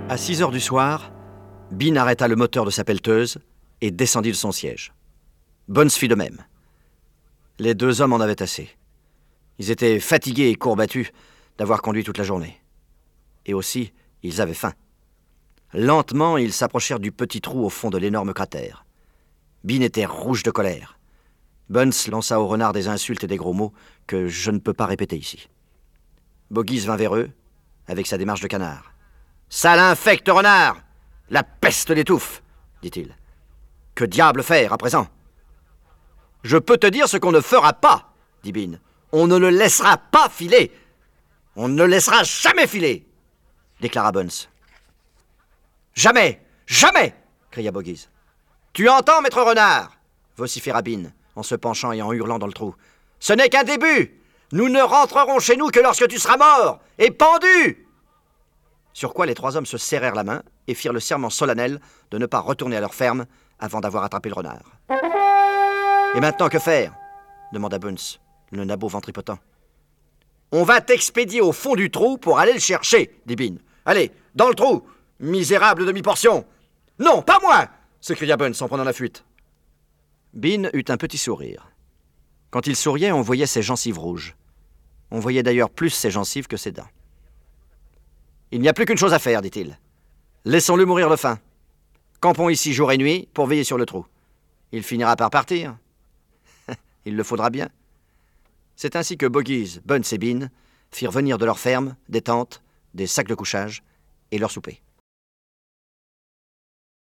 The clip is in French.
À 6 heures du soir, Bean arrêta le moteur de sa pelleteuse et descendit de son siège. Buns fit de même. Les deux hommes en avaient assez. Ils étaient fatigués et courbattus d'avoir conduit toute la journée. Et aussi, ils avaient faim. Lentement, ils s'approchèrent du petit trou au fond de l'énorme cratère. Bean était rouge de colère. Buns lança au renard des insultes et des gros mots que je ne peux pas répéter ici. Bogies vint vers eux, avec sa démarche de canard. « Sale infecte renard! La peste l'étouffe !» dit-il. « Que diable faire à présent ?»« Je peux te dire ce qu'on ne fera pas, » dit Bean. « On ne le laissera pas filer. On ne le laissera jamais filer, » déclara Buns. « Jamais! Jamais !» cria Bogies. « Tu entends, maître renard ?» vociféra Bean, en se penchant et en hurlant dans le trou. « Ce n'est qu'un début! Nous ne rentrerons chez nous que lorsque tu seras mort et pendu !» Sur quoi les trois hommes se serrèrent la main et firent le serment solennel de ne pas retourner à leur ferme avant d'avoir attrapé le renard. « Et maintenant, que faire ?» demanda Buns, le nabot ventripotent. « On va t'expédier au fond du trou pour aller le chercher, dit Bean. Allez, dans le trou, misérable demi-portion !»« Non, pas moi !» s'écria Buns en prenant la fuite. Bean eut un petit sourire. Quand il souriait, on voyait ses gencives rouges. On voyait d'ailleurs plus ses gencives que ses dents. « Il n'y a plus qu'une chose à faire, dit-il. Laissons-le mourir de faim. Campons ici jour et nuit pour veiller sur le trou. Il finira par partir. Il le faudra bien. » C'est ainsi que Bogies, Buns et Bean firent venir de leur ferme des tentes, des sacs de couchage et leur souper.